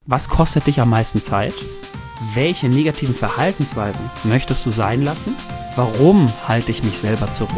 Was kostet dich am meisten Zeit? Welche negativen Verhaltensweisen möchtest du sein lassen? Warum halte ich mich selber zurück?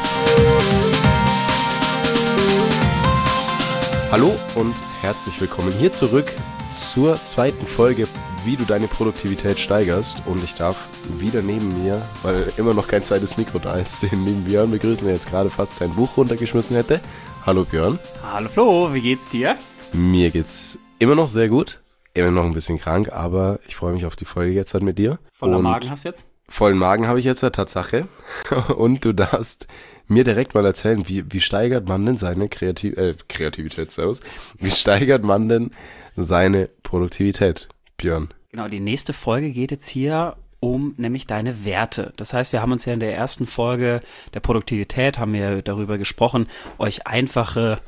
Hallo und herzlich willkommen hier zurück zur zweiten Folge, wie du deine Produktivität steigerst. Und ich darf wieder neben mir, weil immer noch kein zweites Mikro da ist, den lieben Björn begrüßen, der jetzt gerade fast sein Buch runtergeschmissen hätte. Hallo Björn. Hallo Flo, wie geht's dir? Mir geht's immer noch sehr gut, immer noch ein bisschen krank, aber ich freue mich auf die Folge jetzt halt mit dir. Voller Magen hast du jetzt? Vollen Magen habe ich jetzt, Tatsache. Und du darfst mir direkt mal erzählen, wie steigert man denn seine Kreativität, servus. Wie steigert man denn seine Produktivität, Björn? Genau, die nächste Folge geht jetzt hier um nämlich deine Werte. Das heißt, wir haben uns ja in der ersten Folge der Produktivität, haben wir darüber gesprochen, euch einfache,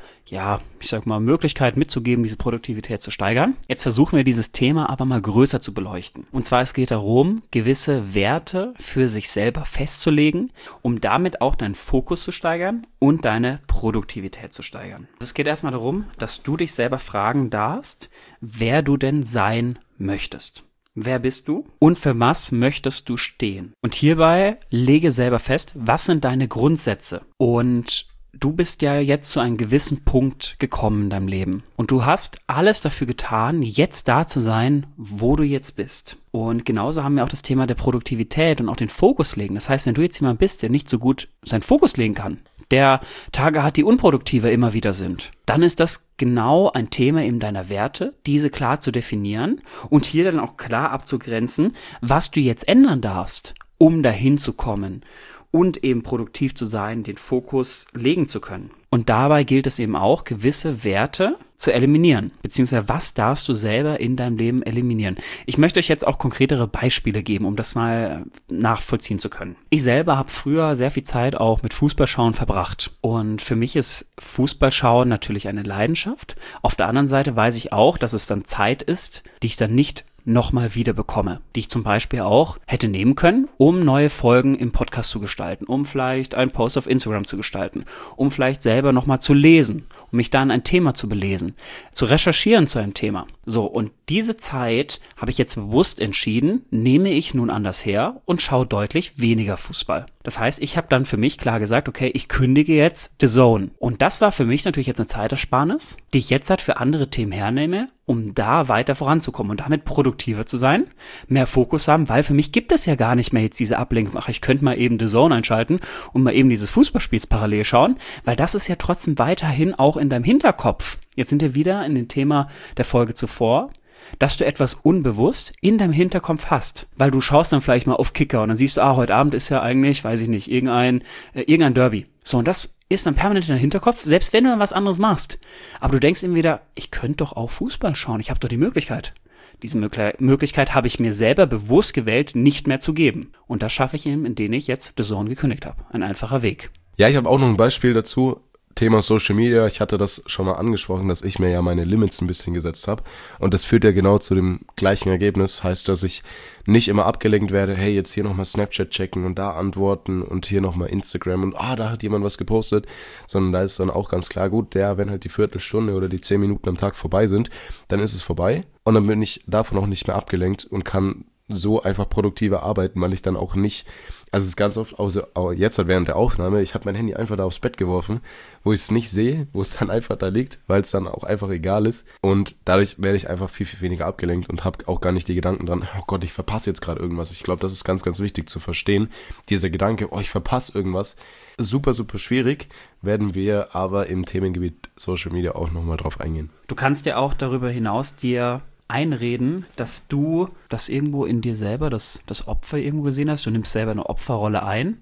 Möglichkeiten mitzugeben, diese Produktivität zu steigern. Jetzt versuchen wir dieses Thema aber mal größer zu beleuchten. Und zwar, es geht darum, gewisse Werte für sich selber festzulegen, um damit auch deinen Fokus zu steigern und deine Produktivität zu steigern. Es geht erstmal darum, dass du dich selber fragen darfst, wer du denn sein möchtest. Wer bist du und für was möchtest du stehen? Und hierbei lege selber fest, was sind deine Grundsätze? Und du bist ja jetzt zu einem gewissen Punkt gekommen in deinem Leben. Und du hast alles dafür getan, jetzt da zu sein, wo du jetzt bist. Und genauso haben wir auch das Thema der Produktivität und auch den Fokus legen. Das heißt, wenn du jetzt jemand bist, der nicht so gut seinen Fokus legen kann, der Tage hat, die unproduktiver immer wieder sind, dann ist das genau ein Thema eben deiner Werte, diese klar zu definieren und hier dann auch klar abzugrenzen, was du jetzt ändern darfst, um dahin zu kommen und eben produktiv zu sein, den Fokus legen zu können. Und dabei gilt es eben auch, gewisse Werte zu eliminieren, beziehungsweise was darfst du selber in deinem Leben eliminieren. Ich möchte euch jetzt auch konkretere Beispiele geben, um das mal nachvollziehen zu können. Ich selber habe früher sehr viel Zeit auch mit Fußballschauen verbracht und für mich ist Fußballschauen natürlich eine Leidenschaft. Auf der anderen Seite weiß ich auch, dass es dann Zeit ist, die ich dann nicht nochmal wieder bekomme, die ich zum Beispiel auch hätte nehmen können, um neue Folgen im Podcast zu gestalten, um vielleicht einen Post auf Instagram zu gestalten, um vielleicht selber nochmal zu lesen, um mich dann ein Thema zu belesen, zu recherchieren zu einem Thema. So, und diese Zeit habe ich jetzt bewusst entschieden, nehme ich nun anders her und schaue deutlich weniger Fußball. Das heißt, ich habe dann für mich klar gesagt, okay, ich kündige jetzt The Zone. Und das war für mich natürlich jetzt eine Zeitersparnis, die ich jetzt halt für andere Themen hernehme, um da weiter voranzukommen und damit produktiver zu sein, mehr Fokus haben, weil für mich gibt es ja gar nicht mehr jetzt diese Ablenkung, ach, ich könnte mal eben The Zone einschalten und mal eben dieses Fußballspiels parallel schauen, weil das ist ja trotzdem weiterhin auch in deinem Hinterkopf. Jetzt sind wir wieder in dem Thema der Folge zuvor, dass du etwas unbewusst in deinem Hinterkopf hast, weil du schaust dann vielleicht mal auf Kicker und dann siehst du, heute Abend ist ja eigentlich, weiß ich nicht, irgendein Derby. So, und das ist dann permanent in deinem Hinterkopf, selbst wenn du dann was anderes machst. Aber du denkst eben wieder, ich könnte doch auch Fußball schauen, ich habe doch die Möglichkeit. Diese Möglichkeit habe ich mir selber bewusst gewählt, nicht mehr zu geben. Und das schaffe ich eben, indem ich jetzt The Zone gekündigt habe. Ein einfacher Weg. Ja, ich habe auch noch ein Beispiel dazu. Thema Social Media, ich hatte das schon mal angesprochen, dass ich mir ja meine Limits ein bisschen gesetzt habe und das führt ja genau zu dem gleichen Ergebnis, heißt, dass ich nicht immer abgelenkt werde, hey, jetzt hier nochmal Snapchat checken und da antworten und hier nochmal Instagram und da hat jemand was gepostet, sondern da ist dann auch ganz klar, gut, wenn halt die Viertelstunde oder die 10 Minuten am Tag vorbei sind, dann ist es vorbei und dann bin ich davon auch nicht mehr abgelenkt und kann so einfach produktiver arbeiten, weil ich dann auch nicht, also es ist ganz oft, auch jetzt halt während der Aufnahme, ich habe mein Handy einfach da aufs Bett geworfen, wo ich es nicht sehe, wo es dann einfach da liegt, weil es dann auch einfach egal ist und dadurch werde ich einfach viel, viel weniger abgelenkt und habe auch gar nicht die Gedanken dran, oh Gott, ich verpasse jetzt gerade irgendwas. Ich glaube, das ist ganz, ganz wichtig zu verstehen, dieser Gedanke, oh, ich verpasse irgendwas, super, super schwierig, werden wir aber im Themengebiet Social Media auch nochmal drauf eingehen. Du kannst ja auch darüber hinaus dir einreden, dass du das irgendwo in dir selber, das Opfer irgendwo gesehen hast. Du nimmst selber eine Opferrolle ein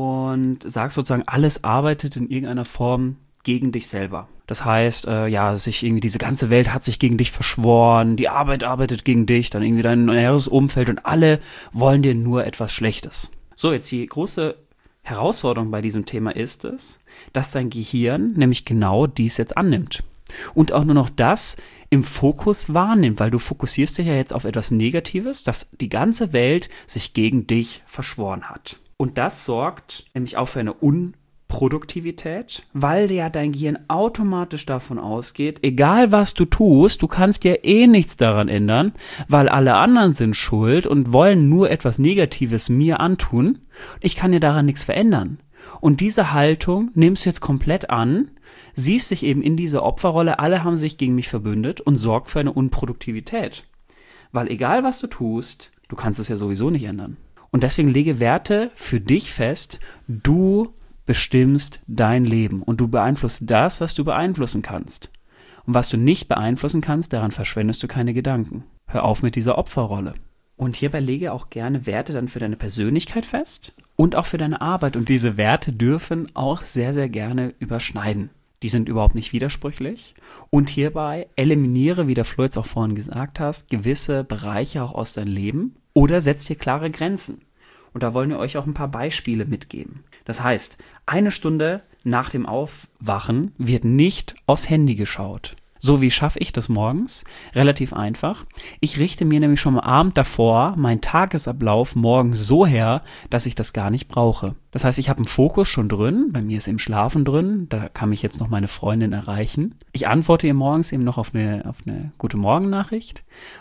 und sagst sozusagen, alles arbeitet in irgendeiner Form gegen dich selber. Das heißt, diese ganze Welt hat sich gegen dich verschworen, die Arbeit arbeitet gegen dich, dann irgendwie dein näheres Umfeld und alle wollen dir nur etwas Schlechtes. So, jetzt die große Herausforderung bei diesem Thema ist es, dass dein Gehirn nämlich genau dies jetzt annimmt. Und auch nur noch das im Fokus wahrnimmt, weil du fokussierst dich ja jetzt auf etwas Negatives, dass die ganze Welt sich gegen dich verschworen hat. Und das sorgt nämlich auch für eine Produktivität, weil ja dein Gehirn automatisch davon ausgeht, egal was du tust, du kannst ja eh nichts daran ändern, weil alle anderen sind schuld und wollen nur etwas Negatives mir antun. Ich kann ja daran nichts verändern. Und diese Haltung nimmst du jetzt komplett an, siehst dich eben in dieser Opferrolle, alle haben sich gegen mich verbündet und sorgt für eine Unproduktivität. Weil egal was du tust, du kannst es ja sowieso nicht ändern. Und deswegen lege Werte für dich fest, du bestimmst dein Leben und du beeinflusst das, was du beeinflussen kannst. Und was du nicht beeinflussen kannst, daran verschwendest du keine Gedanken. Hör auf mit dieser Opferrolle. Und hierbei lege auch gerne Werte dann für deine Persönlichkeit fest und auch für deine Arbeit. Und diese Werte dürfen auch sehr, sehr gerne überschneiden. Die sind überhaupt nicht widersprüchlich. Und hierbei eliminiere, wie der Flo jetzt auch vorhin gesagt hast, gewisse Bereiche auch aus deinem Leben oder setz dir klare Grenzen. Und da wollen wir euch auch ein paar Beispiele mitgeben. Das heißt, 1 Stunde nach dem Aufwachen wird nicht aufs Handy geschaut. So, wie schaffe ich das morgens? Relativ einfach. Ich richte mir nämlich schon am Abend davor meinen Tagesablauf morgens so her, dass ich das gar nicht brauche. Das heißt, ich habe einen Fokus schon drin, bei mir ist im Schlafen drin, da kann mich jetzt noch meine Freundin erreichen. Ich antworte ihr morgens eben noch auf eine gute Morgen-Nachricht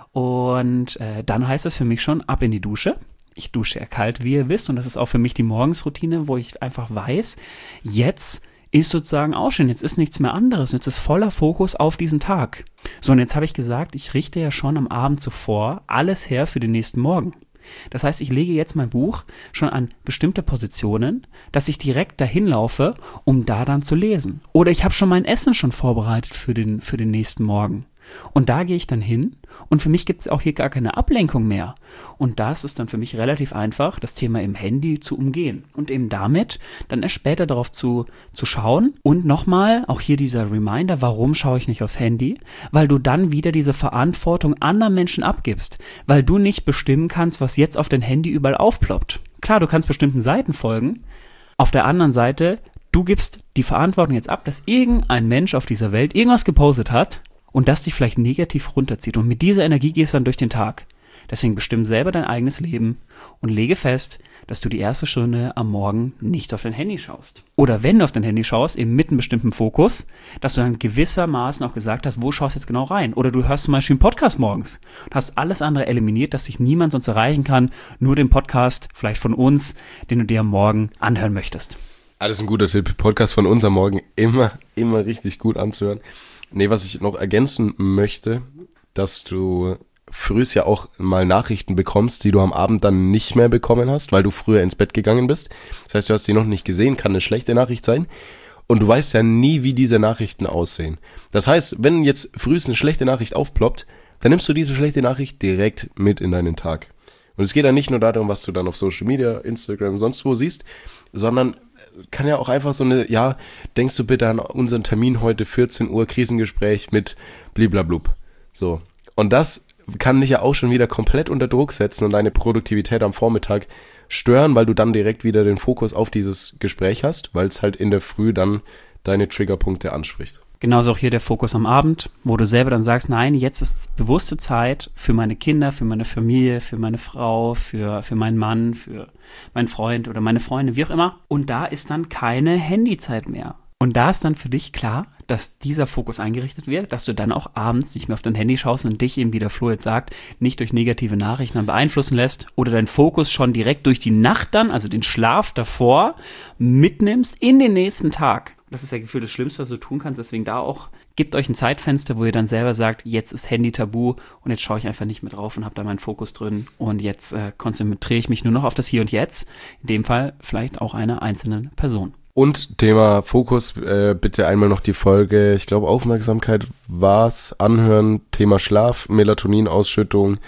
und dann heißt es für mich schon, ab in die Dusche. Ich dusche ja kalt, wie ihr wisst, und das ist auch für mich die Morgensroutine, wo ich einfach weiß, jetzt ist sozusagen auch schon, jetzt ist nichts mehr anderes, jetzt ist voller Fokus auf diesen Tag. So, und jetzt habe ich gesagt, ich richte ja schon am Abend zuvor alles her für den nächsten Morgen. Das heißt, ich lege jetzt mein Buch schon an bestimmte Positionen, dass ich direkt dahin laufe, um da dann zu lesen. Oder ich habe schon mein Essen schon vorbereitet für den nächsten Morgen. Und da gehe ich dann hin und für mich gibt es auch hier gar keine Ablenkung mehr. Und das ist dann für mich relativ einfach, das Thema im Handy zu umgehen und eben damit dann erst später darauf zu schauen. Und nochmal, auch hier dieser Reminder, warum schaue ich nicht aufs Handy? Weil du dann wieder diese Verantwortung anderen Menschen abgibst, weil du nicht bestimmen kannst, was jetzt auf dein Handy überall aufploppt. Klar, du kannst bestimmten Seiten folgen, auf der anderen Seite, du gibst die Verantwortung jetzt ab, dass irgendein Mensch auf dieser Welt irgendwas gepostet hat, und das dich vielleicht negativ runterzieht. Und mit dieser Energie gehst du dann durch den Tag. Deswegen bestimm selber dein eigenes Leben und lege fest, dass du die erste Stunde am Morgen nicht auf dein Handy schaust. Oder wenn du auf dein Handy schaust, eben mit einem bestimmten Fokus, dass du dann gewissermaßen auch gesagt hast, wo schaust du jetzt genau rein? Oder du hörst zum Beispiel einen Podcast morgens und hast alles andere eliminiert, dass dich niemand sonst erreichen kann, nur den Podcast, vielleicht von uns, den du dir am Morgen anhören möchtest. Alles ein guter Tipp. Podcast von uns am Morgen immer richtig gut anzuhören. Nee, was ich noch ergänzen möchte, dass du frühs ja auch mal Nachrichten bekommst, die du am Abend dann nicht mehr bekommen hast, weil du früher ins Bett gegangen bist. Das heißt, du hast sie noch nicht gesehen, kann eine schlechte Nachricht sein. Und du weißt ja nie, wie diese Nachrichten aussehen. Das heißt, wenn jetzt frühs eine schlechte Nachricht aufploppt, dann nimmst du diese schlechte Nachricht direkt mit in deinen Tag. Und es geht dann nicht nur darum, was du dann auf Social Media, Instagram, sonst wo siehst, sondern kann ja auch einfach so eine, ja, denkst du bitte an unseren Termin heute, 14 Uhr, Krisengespräch mit bliblablub. So. Und das kann dich ja auch schon wieder komplett unter Druck setzen und deine Produktivität am Vormittag stören, weil du dann direkt wieder den Fokus auf dieses Gespräch hast, weil es halt in der Früh dann deine Triggerpunkte anspricht. Genauso auch hier der Fokus am Abend, wo du selber dann sagst, nein, jetzt ist bewusste Zeit für meine Kinder, für meine Familie, für meine Frau, für meinen Mann, für meinen Freund oder meine Freunde, wie auch immer. Und da ist dann keine Handyzeit mehr. Und da ist dann für dich klar, dass dieser Fokus eingerichtet wird, dass du dann auch abends nicht mehr auf dein Handy schaust und dich eben, wie der Flo jetzt sagt, nicht durch negative Nachrichten dann beeinflussen lässt oder deinen Fokus schon direkt durch die Nacht dann, also den Schlaf davor, mitnimmst in den nächsten Tag. Das ist ja gefühlt das Schlimmste, was du tun kannst. Deswegen da auch, gebt euch ein Zeitfenster, wo ihr dann selber sagt, jetzt ist Handy tabu und jetzt schaue ich einfach nicht mehr drauf und habe da meinen Fokus drin. Und jetzt konzentriere ich mich nur noch auf das Hier und Jetzt. In dem Fall vielleicht auch einer einzelnen Person. Und Thema Fokus, bitte einmal noch die Folge, ich glaube Aufmerksamkeit war's, anhören, Thema Schlaf, Melatoninausschüttung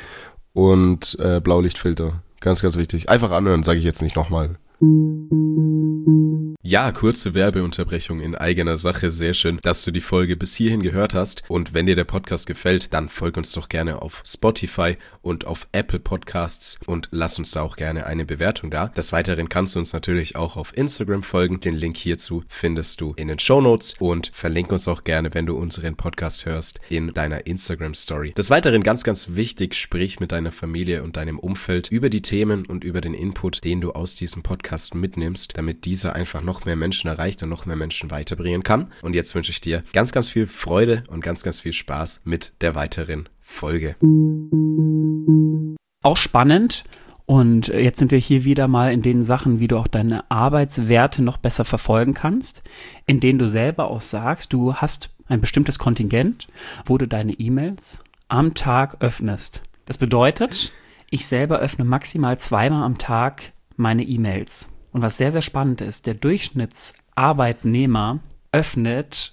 und Blaulichtfilter. Ganz, ganz wichtig. Einfach anhören, sage ich jetzt nicht nochmal. Ja, kurze Werbeunterbrechung in eigener Sache. Sehr schön, dass du die Folge bis hierhin gehört hast. Und wenn dir der Podcast gefällt, dann folg uns doch gerne auf Spotify und auf Apple Podcasts und lass uns da auch gerne eine Bewertung da. Des Weiteren kannst du uns natürlich auch auf Instagram folgen. Den Link hierzu findest du in den Shownotes und verlink uns auch gerne, wenn du unseren Podcast hörst, in deiner Instagram-Story. Des Weiteren ganz, ganz wichtig, sprich mit deiner Familie und deinem Umfeld über die Themen und über den Input, den du aus diesem Podcast mitnimmst, damit dieser einfach noch mehr Menschen erreicht und noch mehr Menschen weiterbringen kann. Und jetzt wünsche ich dir ganz, ganz viel Freude und ganz, ganz viel Spaß mit der weiteren Folge. Auch spannend. Und jetzt sind wir hier wieder mal in den Sachen, wie du auch deine Arbeitswerte noch besser verfolgen kannst, in denen du selber auch sagst, du hast ein bestimmtes Kontingent, wo du deine E-Mails am Tag öffnest. Das bedeutet, ich selber öffne maximal 2-mal am Tag meine E-Mails. Und was sehr, sehr spannend ist, der Durchschnittsarbeitnehmer öffnet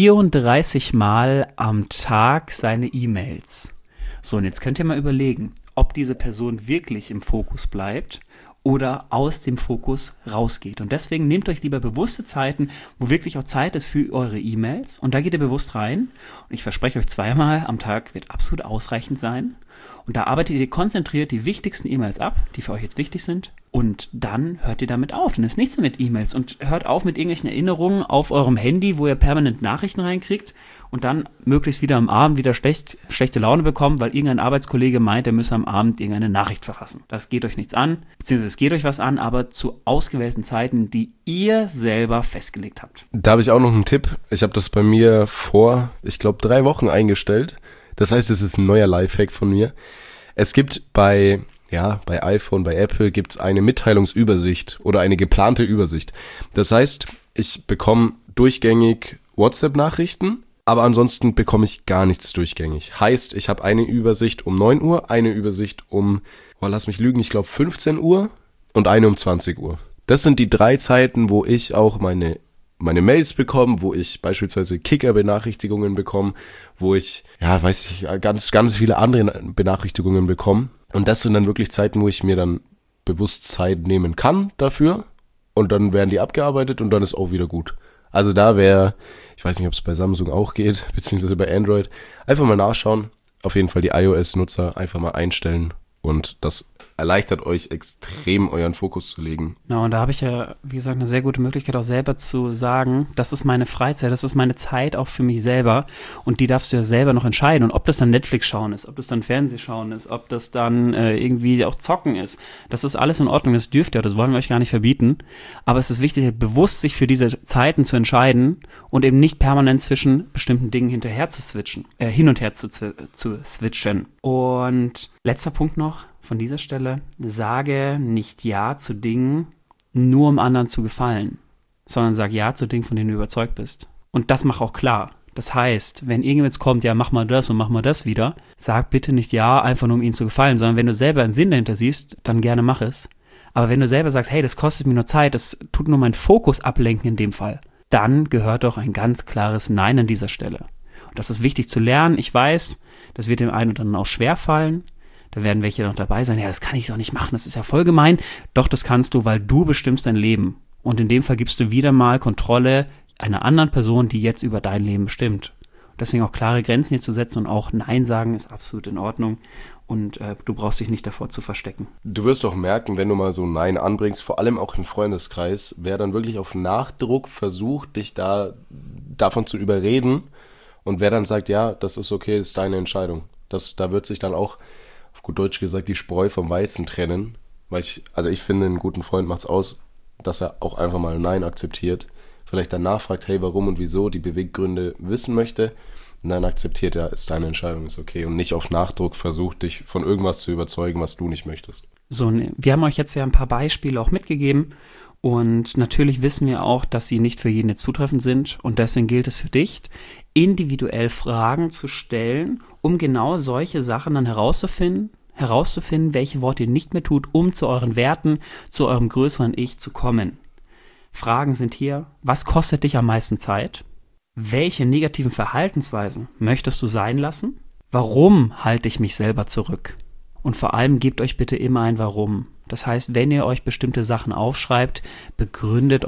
34 Mal am Tag seine E-Mails. So, und jetzt könnt ihr mal überlegen, ob diese Person wirklich im Fokus bleibt oder aus dem Fokus rausgeht. Und deswegen nehmt euch lieber bewusste Zeiten, wo wirklich auch Zeit ist für eure E-Mails. Und da geht ihr bewusst rein. Und ich verspreche euch, 2-mal am Tag wird absolut ausreichend sein. Und da arbeitet ihr konzentriert die wichtigsten E-Mails ab, die für euch jetzt wichtig sind. Und dann hört ihr damit auf. Dann ist nichts mehr mit E-Mails. Und hört auf mit irgendwelchen Erinnerungen auf eurem Handy, wo ihr permanent Nachrichten reinkriegt und dann möglichst wieder am Abend wieder schlechte Laune bekommt, weil irgendein Arbeitskollege meint, er müsse am Abend irgendeine Nachricht verfassen. Das geht euch nichts an, beziehungsweise es geht euch was an, aber zu ausgewählten Zeiten, die ihr selber festgelegt habt. Da habe ich auch noch einen Tipp. Ich habe das bei mir vor, ich glaube, 3 Wochen eingestellt. Das heißt, es ist ein neuer Lifehack von mir. Es gibt bei iPhone, bei Apple gibt es eine Mitteilungsübersicht oder eine geplante Übersicht. Das heißt, ich bekomme durchgängig WhatsApp-Nachrichten, aber ansonsten bekomme ich gar nichts durchgängig. Heißt, ich habe eine Übersicht um 9 Uhr, eine Übersicht um, lass mich lügen, ich glaube 15 Uhr und eine um 20 Uhr. Das sind die 3 Zeiten, wo ich auch meine Mails bekomme, wo ich beispielsweise Kicker-Benachrichtigungen bekomme, wo ich, ganz, ganz viele andere Benachrichtigungen bekomme. Und das sind dann wirklich Zeiten, wo ich mir dann bewusst Zeit nehmen kann dafür. Und dann werden die abgearbeitet und dann ist auch wieder gut. Also da wäre, ich weiß nicht, ob es bei Samsung auch geht, beziehungsweise bei Android, einfach mal nachschauen. Auf jeden Fall die iOS-Nutzer einfach mal einstellen und das erleichtert euch extrem, euren Fokus zu legen. Genau, und da habe ich ja, wie gesagt, eine sehr gute Möglichkeit auch selber zu sagen, das ist meine Freizeit, das ist meine Zeit auch für mich selber und die darfst du ja selber noch entscheiden. Und ob das dann Netflix schauen ist, ob das dann Fernsehschauen ist, ob das dann irgendwie auch Zocken ist, das ist alles in Ordnung, das dürft ihr, das wollen wir euch gar nicht verbieten. Aber es ist wichtig, bewusst sich für diese Zeiten zu entscheiden und eben nicht permanent zwischen bestimmten Dingen hin und her zu switchen. Und letzter Punkt noch von dieser Stelle, sage nicht Ja zu Dingen, nur um anderen zu gefallen, sondern sag Ja zu Dingen, von denen du überzeugt bist. Und das mach auch klar. Das heißt, wenn irgendwas kommt, ja, mach mal das und mach mal das wieder, sag bitte nicht Ja, einfach nur um ihnen zu gefallen, sondern wenn du selber einen Sinn dahinter siehst, dann gerne mach es. Aber wenn du selber sagst, hey, das kostet mir nur Zeit, das tut nur meinen Fokus ablenken in dem Fall, dann gehört doch ein ganz klares Nein an dieser Stelle. Und das ist wichtig zu lernen. Ich weiß, das wird dem einen oder anderen auch schwerfallen. Da werden welche noch dabei sein, ja, das kann ich doch nicht machen, das ist ja voll gemein. Doch, das kannst du, weil du bestimmst dein Leben. Und in dem Fall gibst du wieder mal Kontrolle einer anderen Person, die jetzt über dein Leben bestimmt. Deswegen auch klare Grenzen hier zu setzen und auch Nein sagen ist absolut in Ordnung. Und du brauchst dich nicht davor zu verstecken. Du wirst auch merken, wenn du mal so ein Nein anbringst, vor allem auch im Freundeskreis, wer dann wirklich auf Nachdruck versucht, dich davon zu überreden und wer dann sagt, ja, das ist okay, ist deine Entscheidung. Da wird sich dann auch auf gut Deutsch gesagt, die Spreu vom Weizen trennen. Weil ich finde, einen guten Freund macht's aus, dass er auch einfach mal Nein akzeptiert. Vielleicht dann nachfragt, hey, warum und wieso, die Beweggründe wissen möchte. Und dann akzeptiert er, ist deine Entscheidung, ist okay. Und nicht auf Nachdruck versucht, dich von irgendwas zu überzeugen, was du nicht möchtest. So, wir haben euch jetzt ja ein paar Beispiele auch mitgegeben. Und natürlich wissen wir auch, dass sie nicht für jeden zutreffend sind. Und deswegen gilt es für dich, individuell Fragen zu stellen, um genau solche Sachen dann herauszufinden, welche Worte ihr nicht mehr tut, um zu euren Werten, zu eurem größeren Ich zu kommen. Fragen sind hier, was kostet dich am meisten Zeit? Welche negativen Verhaltensweisen möchtest du sein lassen? Warum halte ich mich selber zurück? Und vor allem gebt euch bitte immer ein Warum. Das heißt, wenn ihr euch bestimmte Sachen aufschreibt, begründet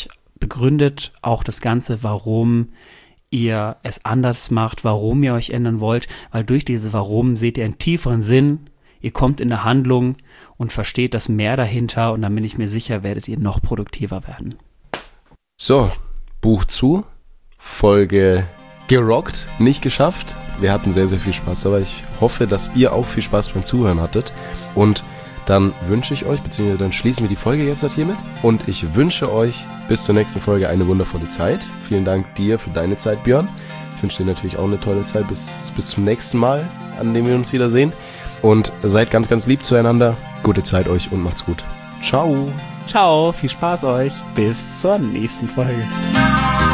auch das Ganze, warum ihr es anders macht, warum ihr euch ändern wollt, weil durch dieses Warum seht ihr einen tieferen Sinn, ihr kommt in eine Handlung und versteht das Mehr dahinter und dann bin ich mir sicher, werdet ihr noch produktiver werden. So, Buch zu, Folge gerockt, nicht geschafft. Wir hatten sehr, sehr viel Spaß, aber ich hoffe, dass ihr auch viel Spaß beim Zuhören hattet und dann wünsche ich euch, beziehungsweise dann schließen wir die Folge jetzt halt hiermit. Und ich wünsche euch bis zur nächsten Folge eine wundervolle Zeit. Vielen Dank dir für deine Zeit, Björn. Ich wünsche dir natürlich auch eine tolle Zeit bis zum nächsten Mal, an dem wir uns wiedersehen. Und seid ganz, ganz lieb zueinander. Gute Zeit euch und macht's gut. Ciao. Ciao, viel Spaß euch. Bis zur nächsten Folge.